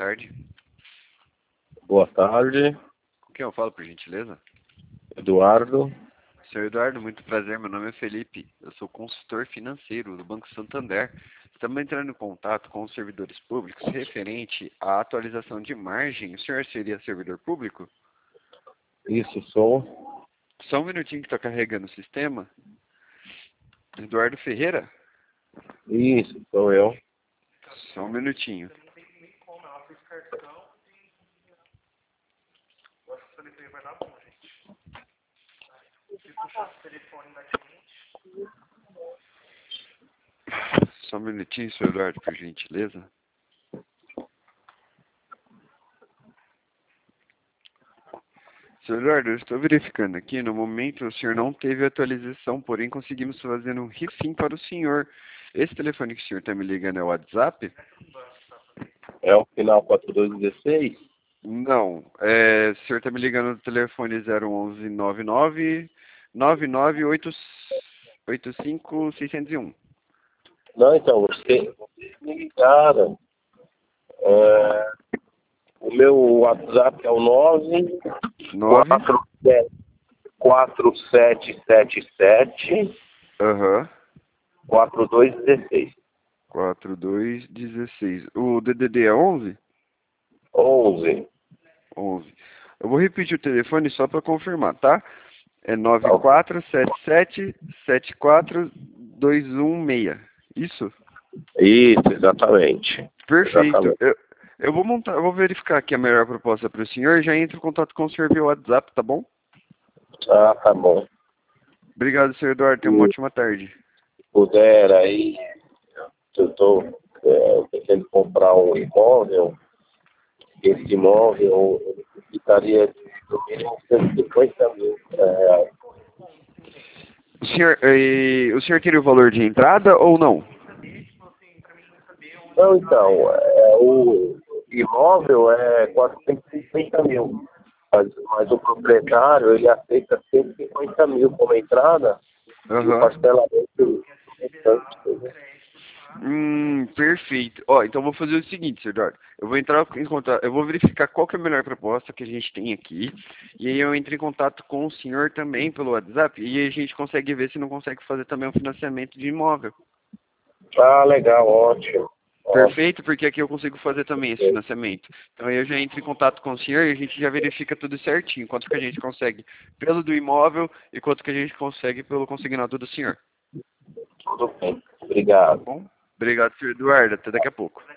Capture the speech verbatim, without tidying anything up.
tarde. Boa tarde, Com quem eu falo, por gentileza? Eduardo. Senhor Eduardo, muito prazer. Meu nome é Felipe. Eu sou consultor financeiro do Banco Santander. Estamos entrando em contato com os servidores públicos referente à atualização de margem. O senhor seria servidor público? Isso, sou. Só um minutinho que está carregando o sistema. Eduardo Ferreira? Isso, sou eu. Só um minutinho. Só um minutinho, senhor Eduardo, por gentileza. Senhor Eduardo, eu estou verificando aqui. No momento, o senhor não teve atualização, porém conseguimos fazer um refim para o senhor. Esse telefone que o senhor está me ligando é o WhatsApp? É o final quatro dois um seis? Não. É, o senhor está me ligando no telefone zero onze nove nove nove nove oito cinco seis zero um. Não, então, você me ligaram. É, o meu WhatsApp é o nove nove? quatro sete sete sete Aham. quatro dois um seis. quatro dois um seis. O D D D é onze? onze. onze. Eu vou repetir o telefone só para confirmar, tá? É nove Tá. quatro sete sete sete quatro dois um seis. Isso? Isso, exatamente. Perfeito. Exatamente. Eu, eu vou montar, eu vou verificar aqui a melhor proposta para o senhor e já entro em contato com o senhor via WhatsApp, tá bom? Ah, tá bom. Obrigado, senhor Eduardo. Tenha uma ótima tarde. Se puder aí, eu estou querendo comprar um imóvel. Esse imóvel ficaria no mínimo cento e cinquenta mil reais. O senhor, eh, o senhor queria o valor de entrada ou não? Não, então, é, o imóvel é quatrocentos e cinquenta mil, mas, mas o proprietário ele aceita cento e cinquenta mil como entrada e o Aham. parcelamento restante. Hum, perfeito. Ó, então eu vou fazer o seguinte, senhor Eduardo. Eu vou entrar em contato, eu vou verificar qual que é a melhor proposta que a gente tem aqui. E aí eu entro em contato com o senhor também pelo WhatsApp. E aí a gente consegue ver se não consegue fazer também um financiamento de imóvel. Ah, legal, ótimo. Ótimo. Perfeito, porque aqui eu consigo fazer também esse financiamento. Então aí eu já entro em contato com o senhor e a gente já verifica tudo certinho. Quanto que a gente consegue pelo do imóvel e quanto que a gente consegue pelo consignado do senhor. Tudo bem. Tá Obrigado. bom? Obrigado, senhor Eduardo. Até daqui a pouco.